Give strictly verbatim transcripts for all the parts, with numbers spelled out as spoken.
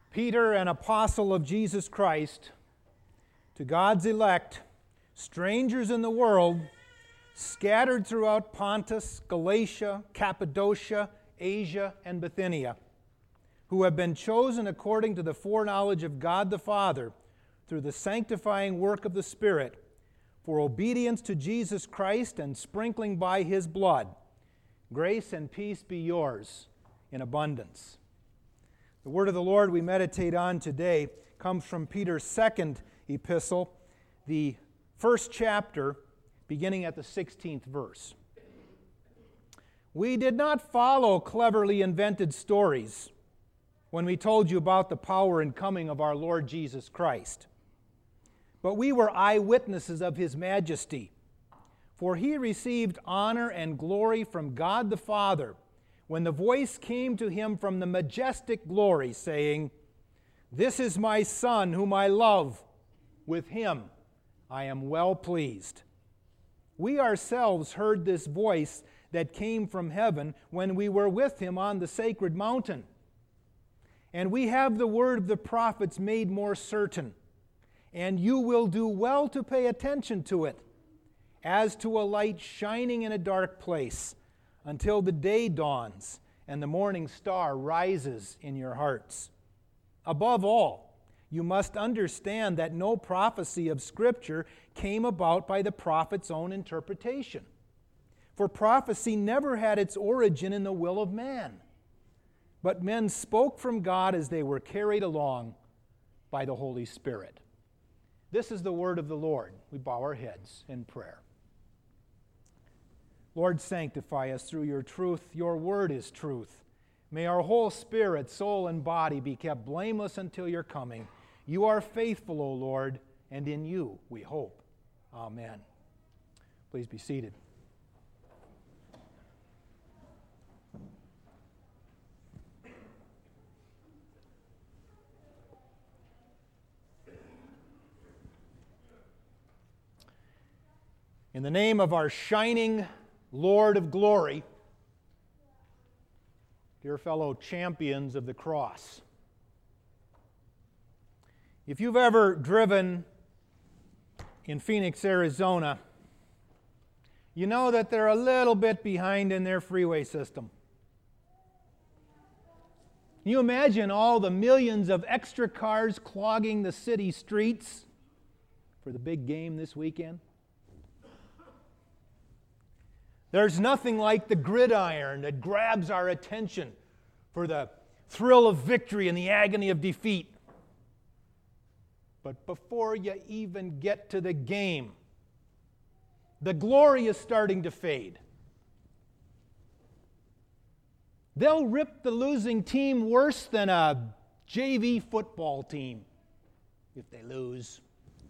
Peter, an apostle of Jesus Christ, to God's elect, strangers in the world, scattered throughout Pontus, Galatia, Cappadocia, Asia, and Bithynia, who have been chosen according to the foreknowledge of God the Father, through the sanctifying work of the Spirit, for obedience to Jesus Christ and sprinkling by His blood. Grace and peace be yours in abundance. The word of the Lord we meditate on today comes from Peter's second epistle, the first chapter, beginning at the sixteenth verse. We did not follow cleverly invented stories when we told you about the power and coming of our Lord Jesus Christ, but we were eyewitnesses of His majesty. For He received honor and glory from God the Father when the voice came to Him from the majestic glory, saying, "This is my Son whom I love. With Him I am well pleased." We ourselves heard this voice that came from heaven when we were with Him on the sacred mountain. And we have the word of the prophets made more certain, and you will do well to pay attention to it, as to a light shining in a dark place, until the day dawns and the morning star rises in your hearts. Above all, you must understand that no prophecy of Scripture came about by the prophet's own interpretation. For prophecy never had its origin in the will of man, but men spoke from God as they were carried along by the Holy Spirit. This is the word of the Lord. We bow our heads in prayer. Lord, sanctify us through your truth. Your word is truth. May our whole spirit, soul, and body be kept blameless until your coming. You are faithful, O Lord, and in you we hope. Amen. Please be seated. In the name of our shining Lord of glory, dear fellow champions of the cross, if you've ever driven in Phoenix, Arizona, you know that they're a little bit behind in their freeway system. Can you imagine all the millions of extra cars clogging the city streets for the big game this weekend? There's nothing like the gridiron that grabs our attention for the thrill of victory and the agony of defeat. But before you even get to the game, the glory is starting to fade. They'll rip the losing team worse than a J V football team if they lose.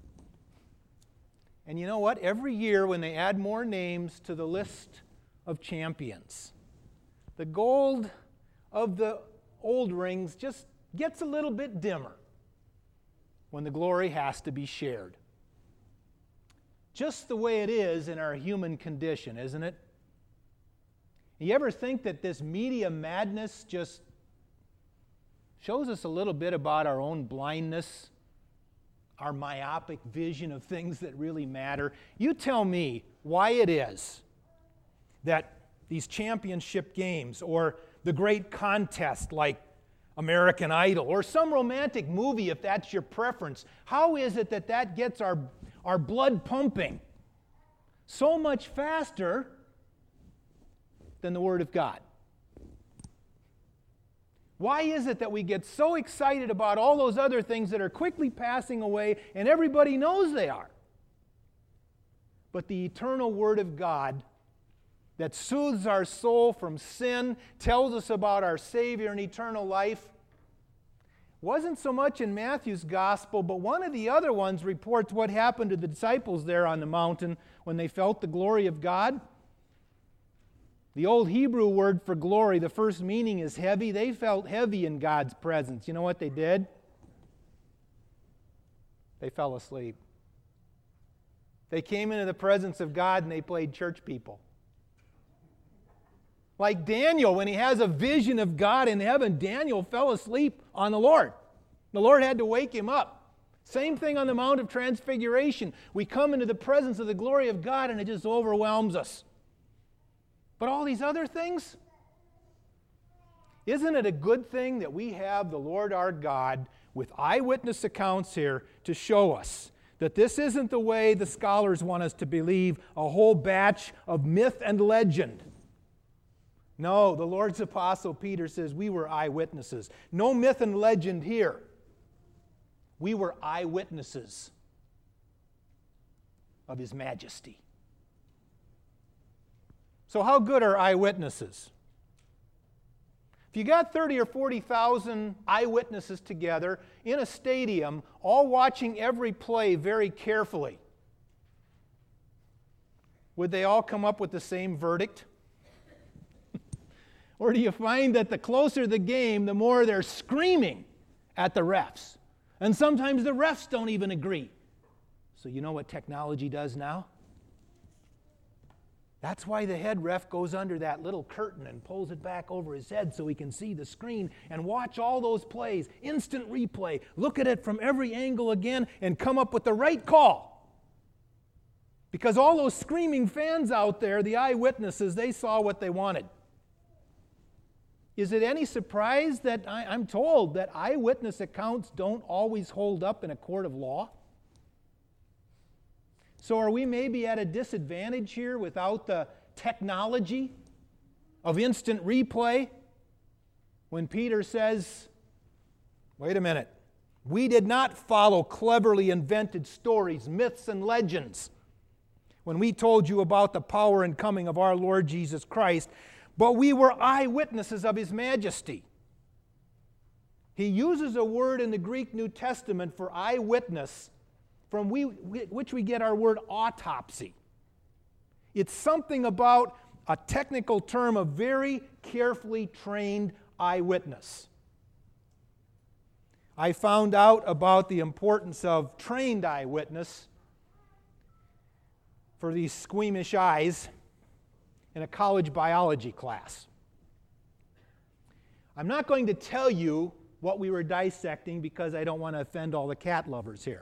And you know what? Every year when they add more names to the list of champions, the gold of the old rings just gets a little bit dimmer when the glory has to be shared. Just the way it is in our human condition, isn't it? You ever think that this media madness just shows us a little bit about our own blindness, our myopic vision of things that really matter? You tell me why it is that these championship games or the great contest like American Idol or some romantic movie, if that's your preference, how is it that that gets our, our blood pumping so much faster than the Word of God? Why is it that we get so excited about all those other things that are quickly passing away and everybody knows they are? But the eternal Word of God that soothes our soul from sin, tells us about our Savior and eternal life, wasn't so much in Matthew's Gospel, but one of the other ones reports what happened to the disciples there on the mountain when they felt the glory of God. The old Hebrew word for glory, the first meaning is heavy. They felt heavy in God's presence. You know what they did? They fell asleep. They came into the presence of God and they played church people. Like Daniel, when he has a vision of God in heaven, Daniel fell asleep on the Lord. The Lord had to wake him up. Same thing on the Mount of Transfiguration. We come into the presence of the glory of God and it just overwhelms us. But all these other things, isn't it a good thing that we have the Lord our God with eyewitness accounts here to show us that this isn't the way the scholars want us to believe, a whole batch of myth and legend? No, the Lord's apostle Peter says we were eyewitnesses. No myth and legend here. We were eyewitnesses of His majesty. So how good are eyewitnesses? If you got thirty or forty thousand eyewitnesses together in a stadium, all watching every play very carefully, would they all come up with the same verdict? Or do you find that the closer the game, the more they're screaming at the refs? And sometimes the refs don't even agree. So you know what technology does now? That's why the head ref goes under that little curtain and pulls it back over his head so he can see the screen and watch all those plays, instant replay, look at it from every angle again and come up with the right call. Because all those screaming fans out there, the eyewitnesses, they saw what they wanted. Is it any surprise that I, I'm told that eyewitness accounts don't always hold up in a court of law? So are we maybe at a disadvantage here without the technology of instant replay? When Peter says, wait a minute, we did not follow cleverly invented stories, myths, and legends when we told you about the power and coming of our Lord Jesus Christ, but we were eyewitnesses of His majesty. He uses a word in the Greek New Testament for eyewitness, from we, which we get our word autopsy. It's something about a technical term of very carefully trained eyewitness. I found out about the importance of trained eyewitness for these squeamish eyes in a college biology class. I'm not going to tell you what we were dissecting because I don't want to offend all the cat lovers here.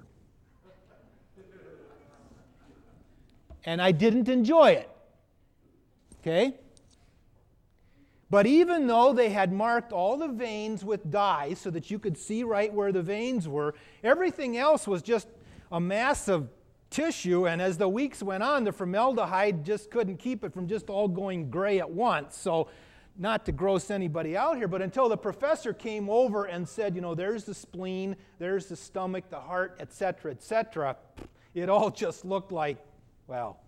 And I didn't enjoy it. Okay? But even though they had marked all the veins with dye so that you could see right where the veins were, everything else was just a mass of tissue, and as the weeks went on, the formaldehyde just couldn't keep it from just all going gray at once. So, not to gross anybody out here, but until the professor came over and said, you know, there's the spleen, there's the stomach, the heart, et cetera, et cetera, it all just looked like, well,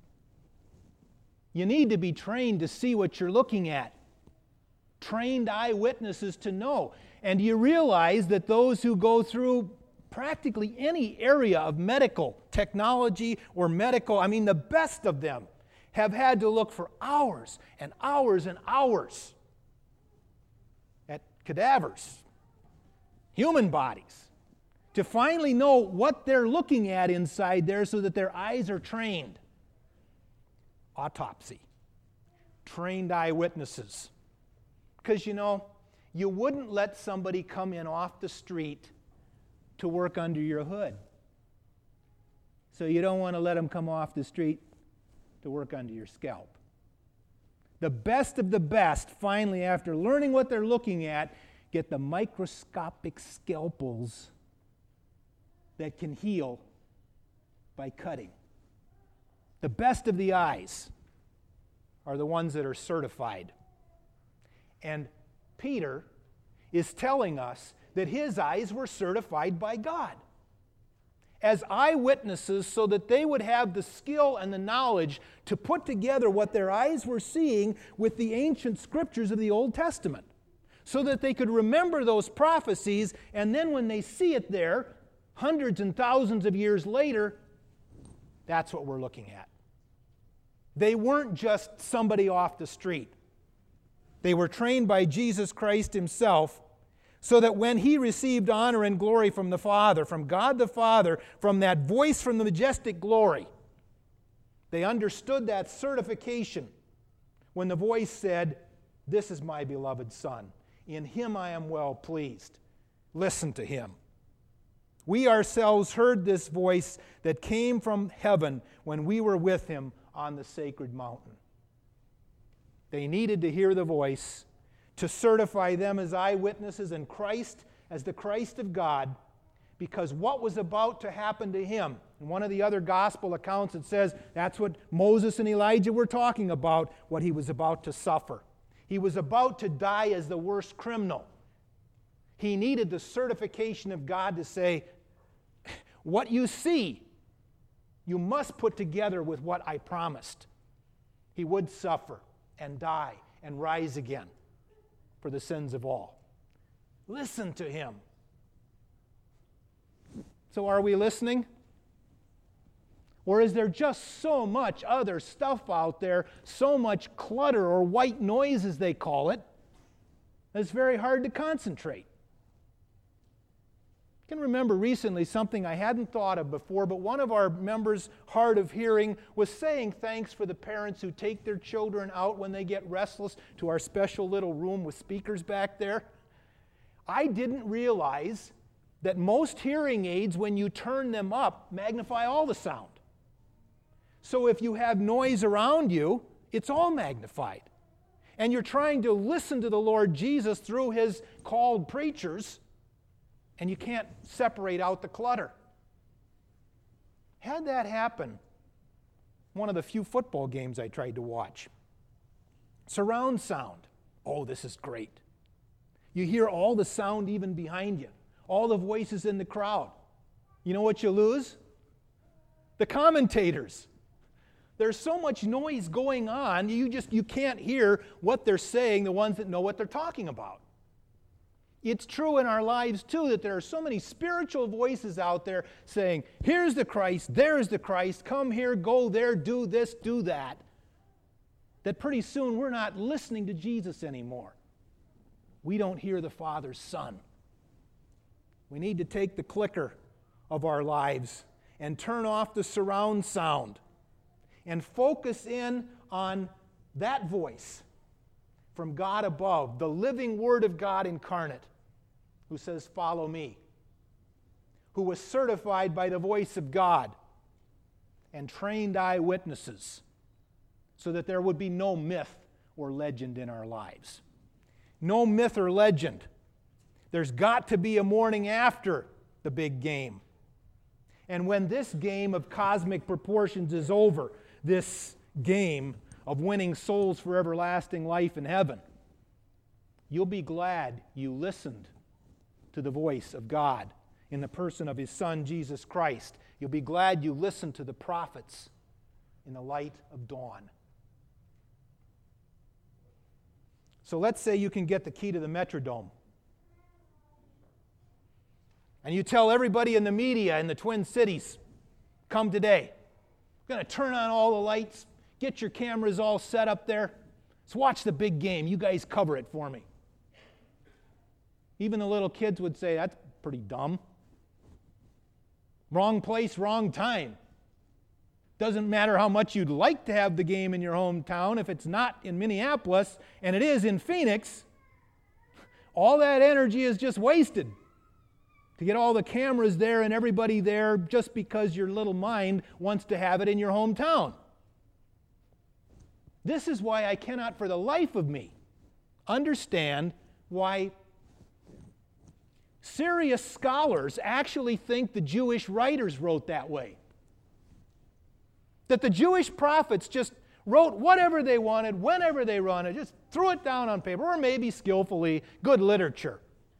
you need to be trained to see what you're looking at. Trained eyewitnesses to know. And you realize that those who go through practically any area of medical technology or medical, I mean the best of them, have had to look for hours and hours and hours at cadavers, human bodies, to finally know what they're looking at inside there so that their eyes are trained. Autopsy. Trained eyewitnesses. Because, you know, you wouldn't let somebody come in off the street to work under your hood. So you don't want to let them come off the street to work under your scalp. The best of the best, finally, after learning what they're looking at, get the microscopic scalpels that can heal by cutting. The best of the eyes are the ones that are certified. And Peter is telling us that his eyes were certified by God as eyewitnesses so that they would have the skill and the knowledge to put together what their eyes were seeing with the ancient scriptures of the Old Testament so that they could remember those prophecies, and then when they see it there, hundreds and thousands of years later, that's what we're looking at. They weren't just somebody off the street. They were trained by Jesus Christ Himself so that when He received honor and glory from the Father, from God the Father, from that voice from the majestic glory, they understood that certification when the voice said, "This is my beloved Son. In Him I am well pleased. Listen to Him." We ourselves heard this voice that came from heaven when we were with him on the sacred mountain. They needed to hear the voice to certify them as eyewitnesses and Christ as the Christ of God, because what was about to happen to him, in one of the other gospel accounts it says that's what Moses and Elijah were talking about, what he was about to suffer. He was about to die as the worst criminal. He needed the certification of God to say, what you see, you must put together with what I promised. He would suffer and die and rise again for the sins of all. Listen to him. So are we listening? Or is there just so much other stuff out there, so much clutter or white noise as they call it, that it's very hard to concentrate? I can remember recently something I hadn't thought of before, but one of our members, hard of hearing, was saying thanks for the parents who take their children out when they get restless to our special little room with speakers back there. I didn't realize that most hearing aids, when you turn them up, magnify all the sound. So if you have noise around you, it's all magnified. And you're trying to listen to the Lord Jesus through his called preachers, and you can't separate out the clutter. Had that happen, one of the few football games I tried to watch. Surround sound. Oh, this is great. You hear all the sound even behind you, all the voices in the crowd. You know what you lose? The commentators. There's so much noise going on, you just you can't hear what they're saying, the ones that know what they're talking about. It's true in our lives, too, that there are so many spiritual voices out there saying, here's the Christ, there's the Christ, come here, go there, do this, do that, that pretty soon we're not listening to Jesus anymore. We don't hear the Father's Son. We need to take the clicker of our lives and turn off the surround sound and focus in on that voice from God above, the living Word of God incarnate, who says, follow me, who was certified by the voice of God and trained eyewitnesses so that there would be no myth or legend in our lives. No myth or legend. There's got to be a morning after the big game. And when this game of cosmic proportions is over, this game of winning souls for everlasting life in heaven, you'll be glad you listened to the voice of God in the person of his Son, Jesus Christ. You'll be glad you listened to the prophets in the light of dawn. So let's say you can get the key to the Metrodome. And you tell everybody in the media in the Twin Cities, come today. We're going to turn on all the lights, get your cameras all set up there. Let's watch the big game. You guys cover it for me. Even the little kids would say, that's pretty dumb. Wrong place, wrong time. Doesn't matter how much you'd like to have the game in your hometown. If it's not in Minneapolis and it is in Phoenix, all that energy is just wasted to get all the cameras there and everybody there just because your little mind wants to have it in your hometown. This is why I cannot for the life of me understand why serious scholars actually think the Jewish writers wrote that way. That the Jewish prophets just wrote whatever they wanted, whenever they wanted, just threw it down on paper, or maybe skillfully, good literature.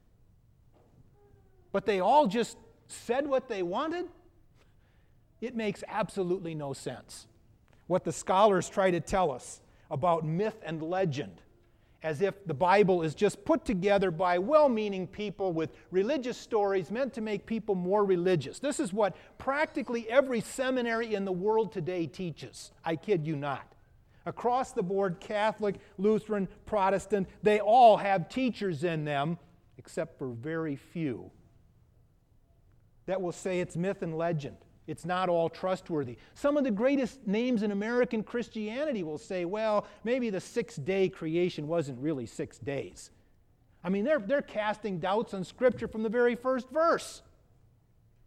But they all just said what they wanted? It makes absolutely no sense. What the scholars try to tell us about myth and legend, as if the Bible is just put together by well-meaning people with religious stories meant to make people more religious. This is what practically every seminary in the world today teaches. I kid you not. Across the board, Catholic, Lutheran, Protestant, they all have teachers in them, except for very few, that will say it's myth and legend. It's not all trustworthy. Some of the greatest names in American Christianity will say, well, maybe the six-day creation wasn't really six days. I mean, they're, they're casting doubts on Scripture from the very first verse.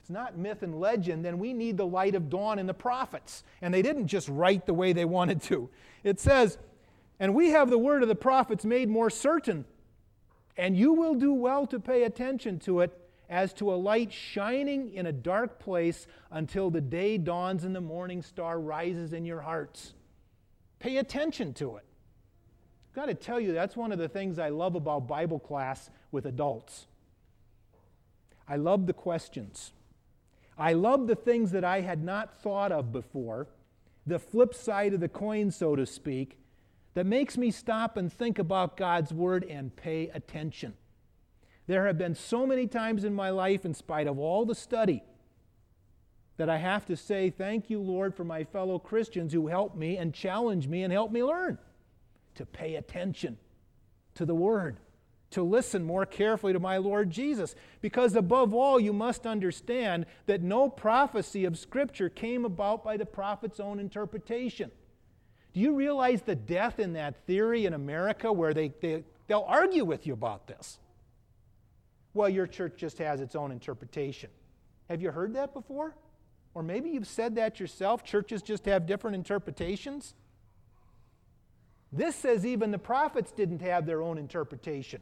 it's not myth and legend, then we need the light of dawn in the prophets. And they didn't just write the way they wanted to. It says, and we have the word of the prophets made more certain, and you will do well to pay attention to it as to a light shining in a dark place until the day dawns and the morning star rises in your hearts. Pay attention to it. I've got to tell you, that's one of the things I love about Bible class with adults. I love the questions. I love the things that I had not thought of before, the flip side of the coin, so to speak, that makes me stop and think about God's Word and pay attention. There have been so many times in my life, in spite of all the study, that I have to say, thank you, Lord, for my fellow Christians who help me and challenge me and help me learn to pay attention to the Word, to listen more carefully to my Lord Jesus. Because above all, you must understand that no prophecy of Scripture came about by the prophet's own interpretation. Do you realize the death in that theory in America where they, they, they'll argue with you about this? Well, your church just has its own interpretation. Have you heard that before? Or maybe you've said that yourself. Churches just have different interpretations. This says even the prophets didn't have their own interpretation.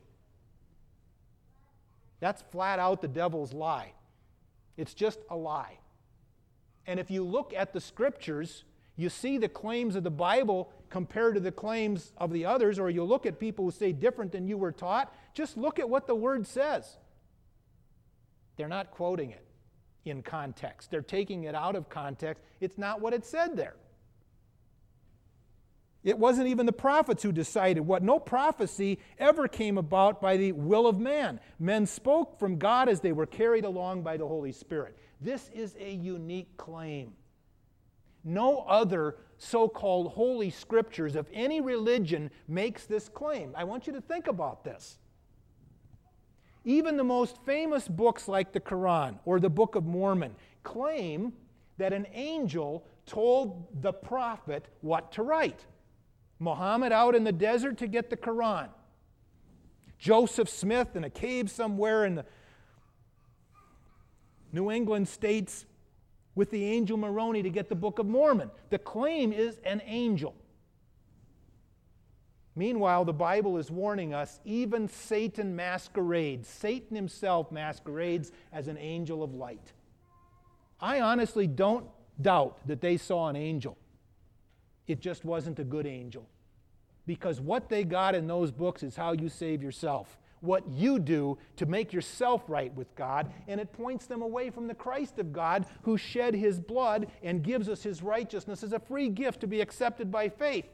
That's flat out the devil's lie. It's just a lie. And if you look at the Scriptures, you see the claims of the Bible compared to the claims of the others, or you look at people who say different than you were taught, just look at what the Word says. They're not quoting it in context. They're taking it out of context. It's not what it said there. It wasn't even the prophets who decided what. No prophecy ever came about by the will of man. Men spoke from God as they were carried along by the Holy Spirit. This is a unique claim. No other so-called holy scriptures of any religion makes this claim. I want you to think about this. Even the most famous books like the Quran or the Book of Mormon claim that an angel told the prophet what to write. Muhammad out in the desert to get the Quran. Joseph Smith in a cave somewhere in the New England states with the angel Moroni to get the Book of Mormon. The claim is an angel. Meanwhile, the Bible is warning us, even Satan masquerades. Satan himself masquerades as an angel of light. I honestly don't doubt that they saw an angel. It just wasn't a good angel. Because what they got in those books is how you save yourself. What you do to make yourself right with God, and it points them away from the Christ of God who shed His blood and gives us His righteousness as a free gift to be accepted by faith.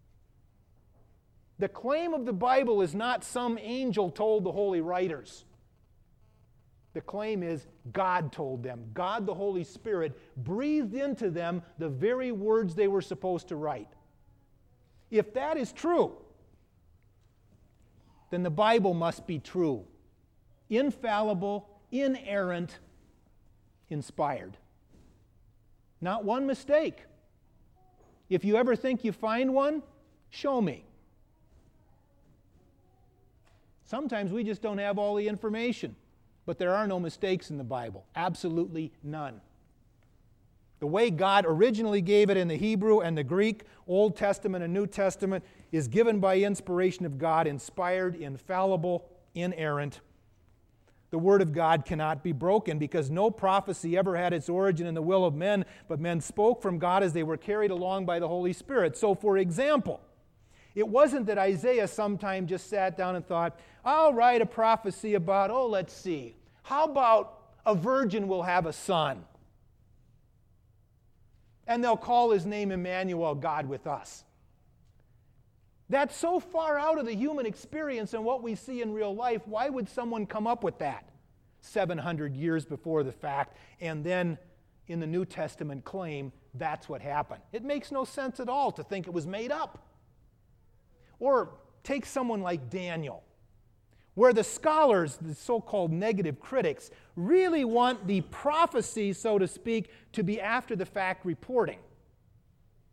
The claim of the Bible is not some angel told the holy writers. The claim is God told them. God, the Holy Spirit, breathed into them the very words they were supposed to write. If that is true, then the Bible must be true. Infallible, inerrant, inspired. Not one mistake. If you ever think you find one, show me. Sometimes we just don't have all the information, but there are no mistakes in the Bible. Absolutely none. The way God originally gave it in the Hebrew and the Greek, Old Testament and New Testament, is given by inspiration of God, inspired, infallible, inerrant. The Word of God cannot be broken because no prophecy ever had its origin in the will of men, but men spoke from God as they were carried along by the Holy Spirit. So, for example, it wasn't that Isaiah sometime just sat down and thought, I'll write a prophecy about, oh, let's see, how about a virgin will have a son? And they'll call his name Emmanuel, God with us. That's so far out of the human experience and what we see in real life. Why would someone come up with that seven hundred years before the fact and then in the New Testament claim that's what happened? It makes no sense at all to think it was made up. Or take someone like Daniel, where the scholars, the so-called negative critics, really want the prophecy, so to speak, to be after-the-fact reporting.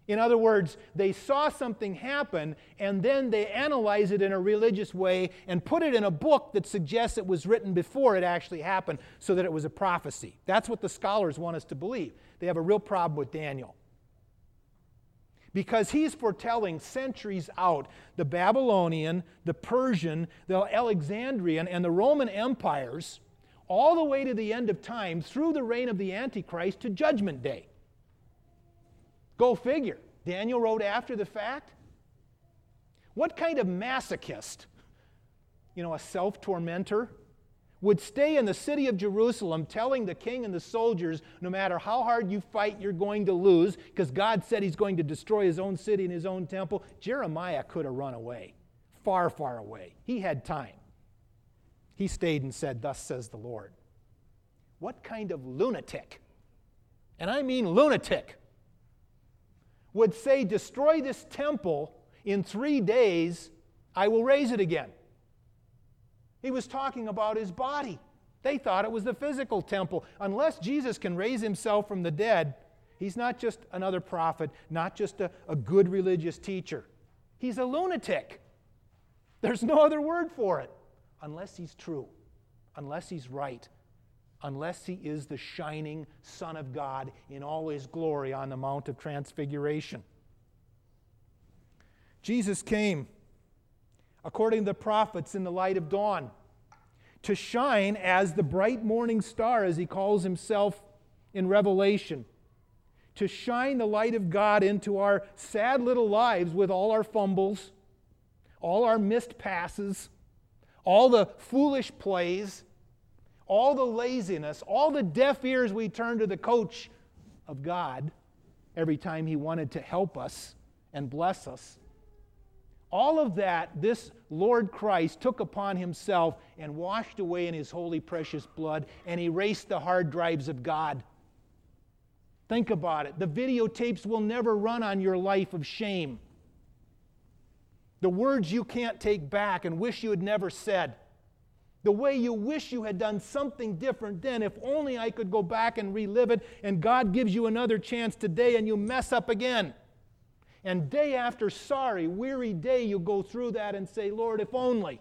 In other words, they saw something happen, and then they analyze it in a religious way and put it in a book that suggests it was written before it actually happened, so that it was a prophecy. That's what the scholars want us to believe. They have a real problem with Daniel, because he's foretelling centuries out the Babylonian, the Persian, the Alexandrian, and the Roman empires, all the way to the end of time, through the reign of the Antichrist to Judgment Day. Go figure. Daniel wrote after the fact. What kind of masochist, you know, a self-tormentor, would stay in the city of Jerusalem telling the king and the soldiers, no matter how hard you fight, you're going to lose, because God said he's going to destroy his own city and his own temple? Jeremiah could have run away, far, far away. He had time. He stayed and said, "Thus says the Lord." What kind of lunatic, and I mean lunatic, would say, "Destroy this temple in three days, I will raise it again"? He was talking about his body. They thought it was the physical temple. Unless Jesus can raise himself from the dead, he's not just another prophet, not just a, a good religious teacher. He's a lunatic. There's no other word for it. Unless he's true, unless he's right, unless he is the shining Son of God in all his glory on the Mount of Transfiguration. Jesus came, according to the prophets, in the light of dawn, to shine as the bright morning star, as he calls himself in Revelation, to shine the light of God into our sad little lives with all our fumbles, all our missed passes, all the foolish plays, all the laziness, all the deaf ears we turn to the coach of God every time he wanted to help us and bless us. All of that, this Lord Christ took upon himself and washed away in his holy, precious blood and erased the hard drives of God. Think about it. The videotapes will never run on your life of shame. The words you can't take back and wish you had never said. The way you wish you had done something different then. If only I could go back and relive it. And God gives you another chance today and you mess up again. And day after sorry, weary day, you go through that and say, "Lord, if only."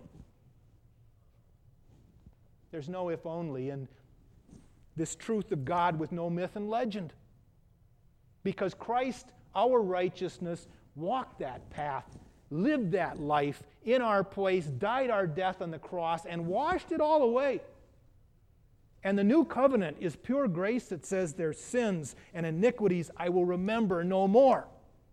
There's no if only in this truth of God with no myth and legend. Because Christ, our righteousness, walked that path, lived that life in our place, died our death on the cross, and washed it all away. And the new covenant is pure grace that says, "Their sins and iniquities I will remember no more."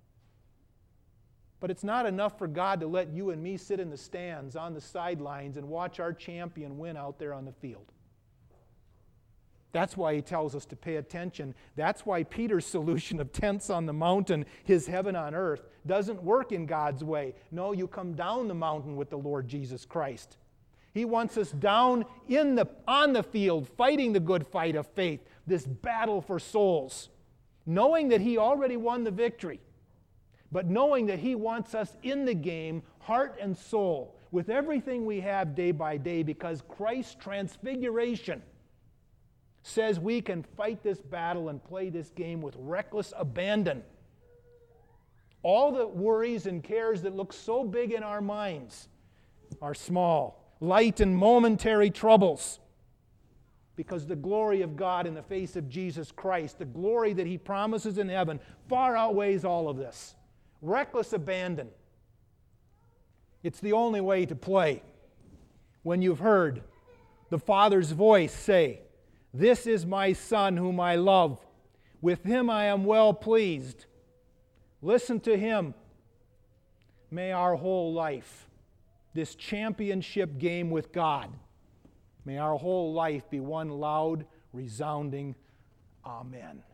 But it's not enough for God to let you and me sit in the stands on the sidelines and watch our champion win out there on the field. That's why he tells us to pay attention. That's why Peter's solution of tents on the mountain, his heaven on earth, doesn't work in God's way. No, you come down the mountain with the Lord Jesus Christ. He wants us down in the, on the field, fighting the good fight of faith, this battle for souls, knowing that he already won the victory, but knowing that he wants us in the game, heart and soul, with everything we have day by day, because Christ's transfiguration says we can fight this battle and play this game with reckless abandon. All the worries and cares that look so big in our minds are small, light and momentary troubles, because the glory of God in the face of Jesus Christ, the glory that he promises in heaven, far outweighs all of this. Reckless abandon. It's the only way to play. When you've heard the Father's voice say, "This is my Son whom I love. With him I am well pleased." Listen to him. May our whole life, this championship game with God, may our whole life be one loud, resounding Amen.